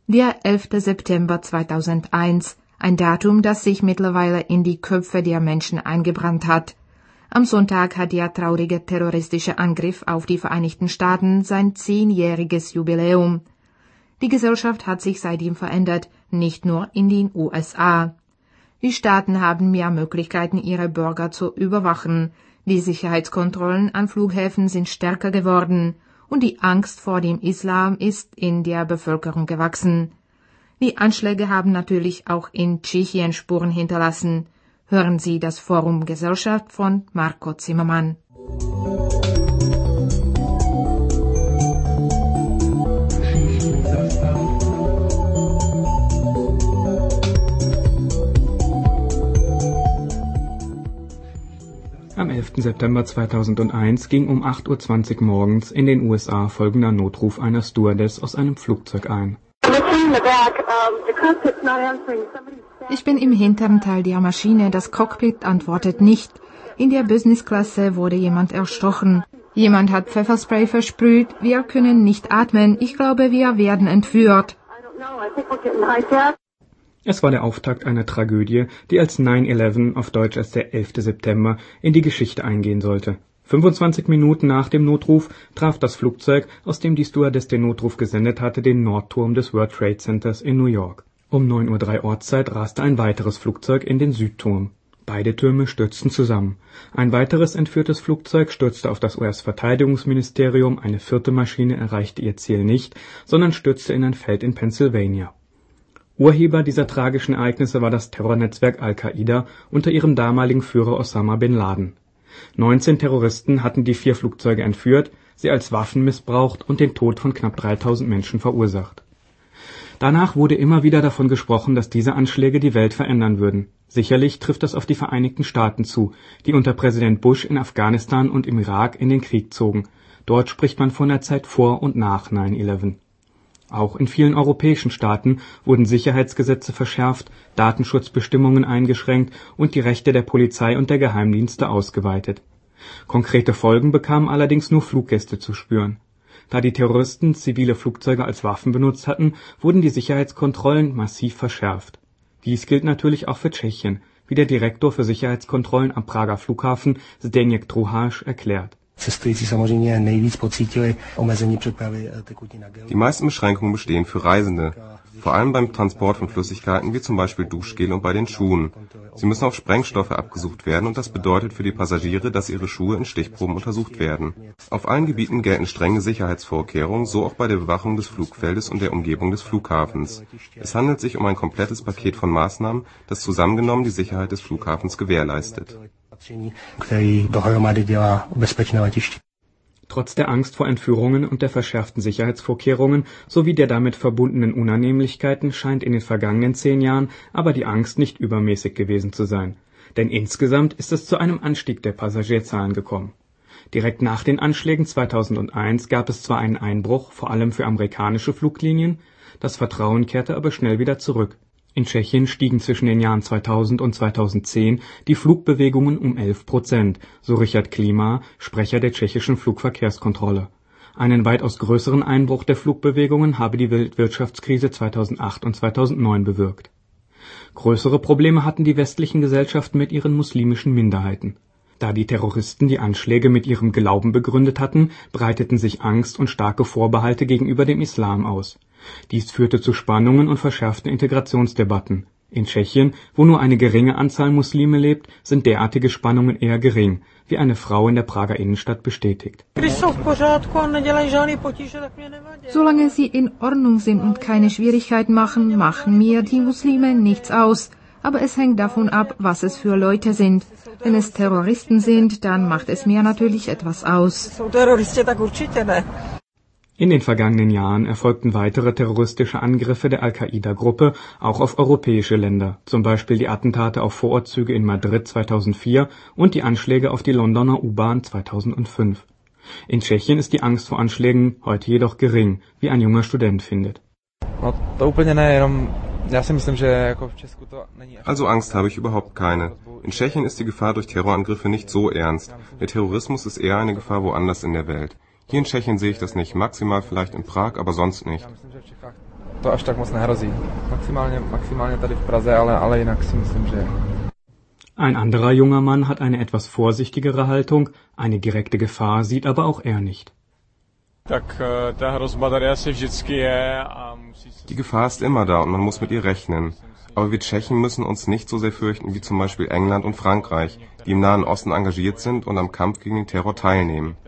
Der 11. September 2001, ein Datum, das sich mittlerweile in die Köpfe der Menschen eingebrannt hat. Am Sonntag hat der traurige terroristische Angriff auf die Vereinigten Staaten sein 10-jähriges Jubiläum. Die Gesellschaft hat sich seitdem verändert, nicht nur in den USA. Die Staaten haben mehr Möglichkeiten, ihre Bürger zu überwachen. Die Sicherheitskontrollen an Flughäfen sind stärker geworden und die Angst vor dem Islam ist in der Bevölkerung gewachsen. Die Anschläge haben natürlich auch in Tschechien Spuren hinterlassen. Hören Sie das Forum Gesellschaft von Marco Zimmermann. Am 11. September 2001 ging um 8:20 Uhr morgens in den USA folgender Notruf einer Stewardess aus einem Flugzeug ein. Ich bin im hinteren Teil der Maschine, das Cockpit antwortet nicht. In der Businessklasse wurde jemand erstochen. Jemand hat Pfefferspray versprüht, wir können nicht atmen, ich glaube, wir werden entführt. Es war der Auftakt einer Tragödie, die als 9/11, auf Deutsch als der 11. September, in die Geschichte eingehen sollte. 25 Minuten nach dem Notruf traf das Flugzeug, aus dem die Stewardess den Notruf gesendet hatte, den Nordturm des World Trade Centers in New York. Um 9:03 Uhr Ortszeit raste ein weiteres Flugzeug in den Südturm. Beide Türme stürzten zusammen. Ein weiteres entführtes Flugzeug stürzte auf das US-Verteidigungsministerium, eine vierte Maschine erreichte ihr Ziel nicht, sondern stürzte in ein Feld in Pennsylvania. Urheber dieser tragischen Ereignisse war das Terrornetzwerk Al-Qaida unter ihrem damaligen Führer Osama bin Laden. 19 Terroristen hatten die 4 Flugzeuge entführt, sie als Waffen missbraucht und den Tod von knapp 3000 Menschen verursacht. Danach wurde immer wieder davon gesprochen, dass diese Anschläge die Welt verändern würden. Sicherlich trifft das auf die Vereinigten Staaten zu, die unter Präsident Bush in Afghanistan und im Irak in den Krieg zogen. Dort spricht man von der Zeit vor und nach 9/11. Auch in vielen europäischen Staaten wurden Sicherheitsgesetze verschärft, Datenschutzbestimmungen eingeschränkt und die Rechte der Polizei und der Geheimdienste ausgeweitet. Konkrete Folgen bekamen allerdings nur Fluggäste zu spüren. Da die Terroristen zivile Flugzeuge als Waffen benutzt hatten, wurden die Sicherheitskontrollen massiv verschärft. Dies gilt natürlich auch für Tschechien, wie der Direktor für Sicherheitskontrollen am Prager Flughafen Zdeněk Truháš erklärt. Die meisten Beschränkungen bestehen für Reisende, vor allem beim Transport von Flüssigkeiten wie zum Beispiel Duschgel und bei den Schuhen. Sie müssen auf Sprengstoffe abgesucht werden und das bedeutet für die Passagiere, dass ihre Schuhe in Stichproben untersucht werden. Auf allen Gebieten gelten strenge Sicherheitsvorkehrungen, so auch bei der Bewachung des Flugfeldes und der Umgebung des Flughafens. Es handelt sich um ein komplettes Paket von Maßnahmen, das zusammengenommen die Sicherheit des Flughafens gewährleistet. Trotz der Angst vor Entführungen und der verschärften Sicherheitsvorkehrungen sowie der damit verbundenen Unannehmlichkeiten scheint in den vergangenen 10 Jahren aber die Angst nicht übermäßig gewesen zu sein. Denn insgesamt ist es zu einem Anstieg der Passagierzahlen gekommen. Direkt nach den Anschlägen 2001 gab es zwar einen Einbruch, vor allem für amerikanische Fluglinien, das Vertrauen kehrte aber schnell wieder zurück. In Tschechien stiegen zwischen den Jahren 2000 und 2010 die Flugbewegungen um 11%, so Richard Klima, Sprecher der tschechischen Flugverkehrskontrolle. Einen weitaus größeren Einbruch der Flugbewegungen habe die Weltwirtschaftskrise 2008 und 2009 bewirkt. Größere Probleme hatten die westlichen Gesellschaften mit ihren muslimischen Minderheiten. Da die Terroristen die Anschläge mit ihrem Glauben begründet hatten, breiteten sich Angst und starke Vorbehalte gegenüber dem Islam aus. Dies führte zu Spannungen und verschärften Integrationsdebatten. In Tschechien, wo nur eine geringe Anzahl Muslime lebt, sind derartige Spannungen eher gering, wie eine Frau in der Prager Innenstadt bestätigt. Solange sie in Ordnung sind und keine Schwierigkeiten machen, machen mir die Muslime nichts aus. Aber es hängt davon ab, was es für Leute sind. Wenn es Terroristen sind, dann macht es mir natürlich etwas aus. In den vergangenen Jahren erfolgten weitere terroristische Angriffe der Al-Qaida-Gruppe auch auf europäische Länder, zum Beispiel die Attentate auf Vorortzüge in Madrid 2004 und die Anschläge auf die Londoner U-Bahn 2005. In Tschechien ist die Angst vor Anschlägen heute jedoch gering, wie ein junger Student findet. Also Angst habe ich überhaupt keine. In Tschechien ist die Gefahr durch Terrorangriffe nicht so ernst. Der Terrorismus ist eher eine Gefahr woanders in der Welt. Hier in Tschechien sehe ich das nicht, maximal vielleicht in Prag, aber sonst nicht. to až tak moc nehrozí. Maximálně tady v Praze, ale jinak si myslím, že... Ein anderer junger Mann hat eine etwas vorsichtigere Haltung, eine direkte Gefahr sieht aber auch er nicht. Die Gefahr ist immer da und man muss mit ihr rechnen. Aber wir Tschechen müssen uns nicht so sehr fürchten wie zum Beispiel England und Frankreich, die im Nahen Osten engagiert sind und am Kampf gegen den Terror teilnehmen.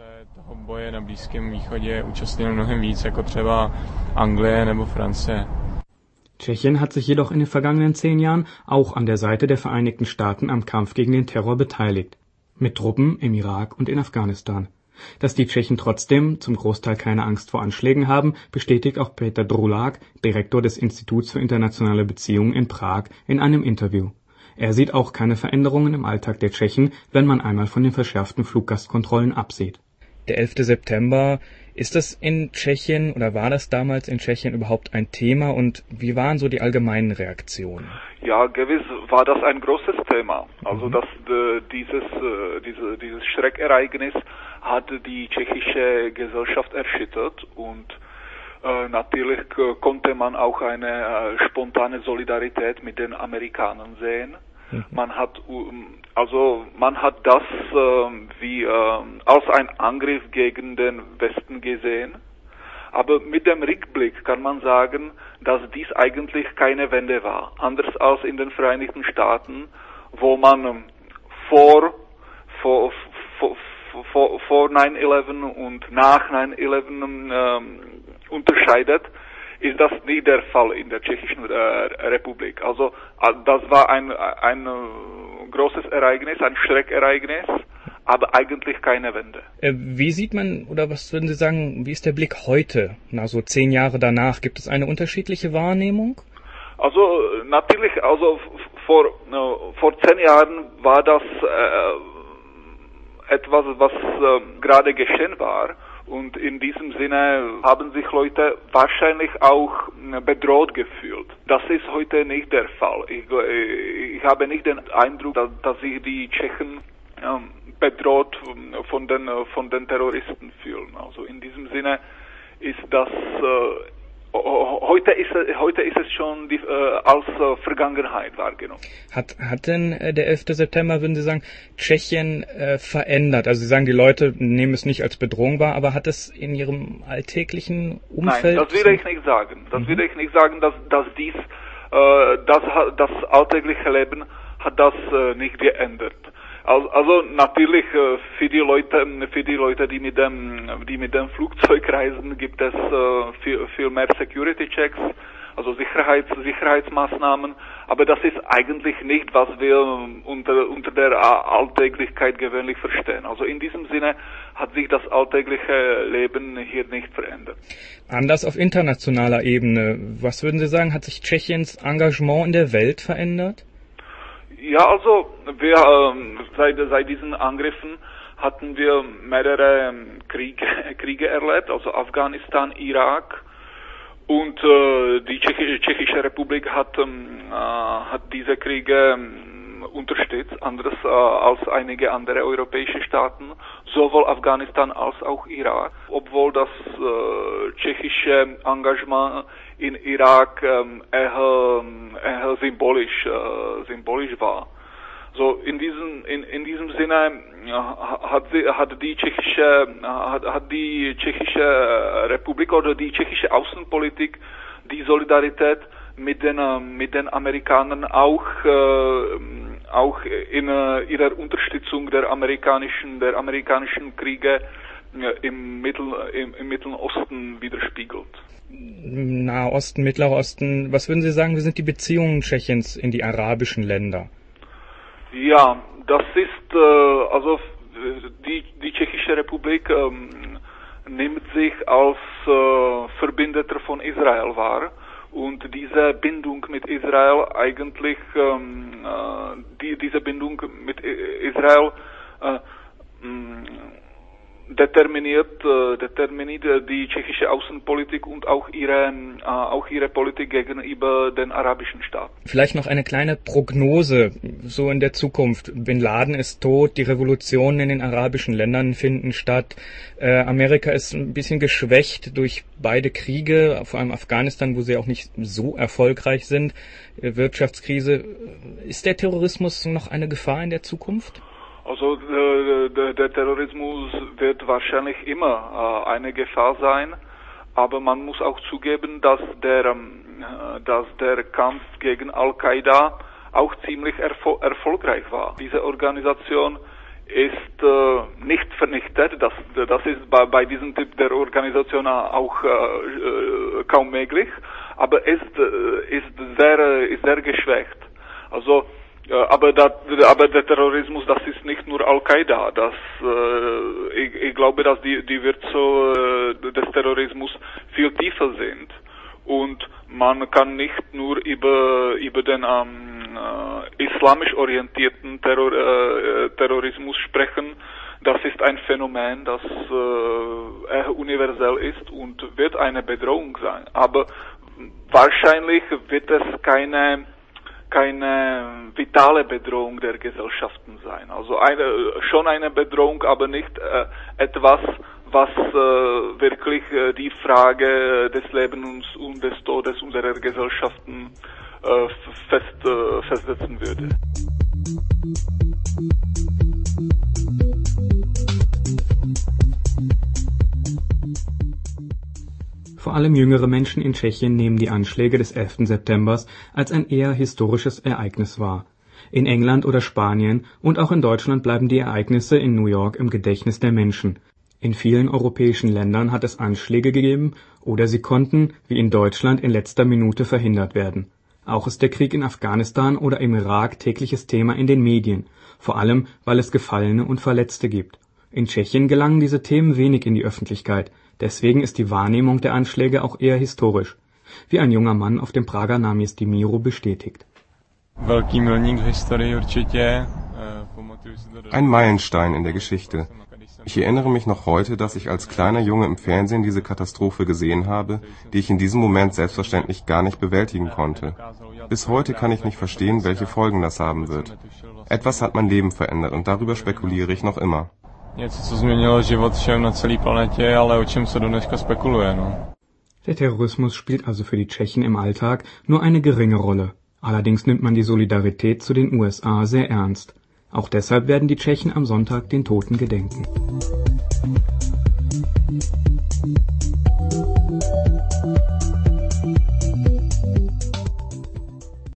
Tschechien hat sich jedoch in den vergangenen 10 Jahren auch an der Seite der Vereinigten Staaten am Kampf gegen den Terror beteiligt. Mit Truppen im Irak und in Afghanistan. Dass die Tschechen trotzdem zum Großteil keine Angst vor Anschlägen haben, bestätigt auch Peter Drulák, Direktor des Instituts für internationale Beziehungen in Prag, in einem Interview. Er sieht auch keine Veränderungen im Alltag der Tschechen, wenn man einmal von den verschärften Fluggastkontrollen absieht. Der 11. September, ist das in Tschechien oder war das damals in Tschechien überhaupt ein Thema und wie waren so die allgemeinen Reaktionen? Ja, gewiss war das ein großes Thema. Also dieses Schreckereignis hat die tschechische Gesellschaft erschüttert und natürlich konnte man auch eine spontane Solidarität mit den Amerikanern sehen. Man hat das als ein Angriff gegen den Westen gesehen. Aber mit dem Rückblick kann man sagen, dass dies eigentlich keine Wende war. Anders als in den Vereinigten Staaten, wo man vor 9/11 und nach 9/11 unterscheidet, ist das nicht der Fall in der Tschechischen Republik. Also das war ein großes Ereignis, ein Schreckereignis, aber eigentlich keine Wende. Wie sieht man, oder was würden Sie sagen, wie ist der Blick heute, na so 10 Jahre danach? Gibt es eine unterschiedliche Wahrnehmung? Also natürlich, also vor 10 Jahren war das etwas, was gerade geschehen war. Und in diesem Sinne haben sich Leute wahrscheinlich auch bedroht gefühlt. Das ist heute nicht der Fall. Ich habe nicht den Eindruck, dass sich die Tschechen bedroht von den Terroristen fühlen. Also in diesem Sinne ist das heute ist es schon als Vergangenheit wahrgenommen. Hat denn der 11. September, würden Sie sagen, Tschechien verändert? Also Sie sagen, die Leute nehmen es nicht als Bedrohung wahr, aber hat es in ihrem alltäglichen Umfeld... Nein, das will ich nicht sagen. Das will ich nicht sagen, dass das alltägliche Leben hat das nicht geändert. Also natürlich für die Leute, die mit dem Flugzeug reisen, gibt es viel mehr Security Checks, also Sicherheitsmaßnahmen. Aber das ist eigentlich nicht, was wir unter der Alltäglichkeit gewöhnlich verstehen. Also in diesem Sinne hat sich das alltägliche Leben hier nicht verändert. Anders auf internationaler Ebene. Was würden Sie sagen, hat sich Tschechiens Engagement in der Welt verändert? Ja, also wir seit diesen Angriffen hatten wir mehrere Kriege erlebt, also Afghanistan, Irak, und die Tschechische Republik hat diese Kriege unterstützt, anders als einige andere europäische Staaten, sowohl Afghanistan als auch Irak, obwohl das tschechische Engagement in Irak eher symbolisch war. So in diesem Sinne hat die tschechische Republik oder die tschechische Außenpolitik die Solidarität mit den Amerikanern auch in ihrer Unterstützung der amerikanischen Kriege im Mittleren Osten widerspiegelt. Nahe Osten, Mittlerer Osten, was würden Sie sagen, wie sind die Beziehungen Tschechiens in die arabischen Länder? Ja, das ist, also die Tschechische Republik nimmt sich als Verbündeter von Israel wahr und diese Bindung mit Israel eigentlich, diese Bindung mit Israel determiniert die tschechische Außenpolitik und auch ihre Politik gegenüber den arabischen Staaten. Vielleicht noch eine kleine Prognose, so in der Zukunft. Bin Laden ist tot, die Revolutionen in den arabischen Ländern finden statt. Amerika ist ein bisschen geschwächt durch beide Kriege, vor allem Afghanistan, wo sie auch nicht so erfolgreich sind. Wirtschaftskrise. Ist der Terrorismus noch eine Gefahr in der Zukunft? Also der Terrorismus wird wahrscheinlich immer eine Gefahr sein, aber man muss auch zugeben, dass der Kampf gegen Al-Qaida auch ziemlich erfolgreich war. Diese Organisation ist nicht vernichtet, das ist bei diesem Typ der Organisation auch kaum möglich, aber ist sehr geschwächt. Also aber der Terrorismus, das ist nicht nur Al-Qaida. Ich glaube, dass die Wurzel des Terrorismus viel tiefer sind. Und man kann nicht nur über den islamisch orientierten Terrorismus sprechen. Das ist ein Phänomen, das universell ist und wird eine Bedrohung sein. Aber wahrscheinlich wird es keine vitale Bedrohung der Gesellschaften sein. Also schon eine Bedrohung, aber nicht etwas, was wirklich die Frage des Lebens und des Todes unserer Gesellschaften festsetzen würde. Vor allem jüngere Menschen in Tschechien nehmen die Anschläge des 11. September als ein eher historisches Ereignis wahr. In England oder Spanien und auch in Deutschland bleiben die Ereignisse in New York im Gedächtnis der Menschen. In vielen europäischen Ländern hat es Anschläge gegeben oder sie konnten, wie in Deutschland, in letzter Minute verhindert werden. Auch ist der Krieg in Afghanistan oder im Irak tägliches Thema in den Medien, vor allem weil es Gefallene und Verletzte gibt. In Tschechien gelangen diese Themen wenig in die Öffentlichkeit. Deswegen ist die Wahrnehmung der Anschläge auch eher historisch, wie ein junger Mann auf dem Prager Náměstí Míru bestätigt. Ein Meilenstein in der Geschichte. Ich erinnere mich noch heute, dass ich als kleiner Junge im Fernsehen diese Katastrophe gesehen habe, die ich in diesem Moment selbstverständlich gar nicht bewältigen konnte. Bis heute kann ich nicht verstehen, welche Folgen das haben wird. Etwas hat mein Leben verändert und darüber spekuliere ich noch immer. Der Terrorismus spielt also für die Tschechen im Alltag nur eine geringe Rolle. Allerdings nimmt man die Solidarität zu den USA sehr ernst. Auch deshalb werden die Tschechen am Sonntag den Toten gedenken.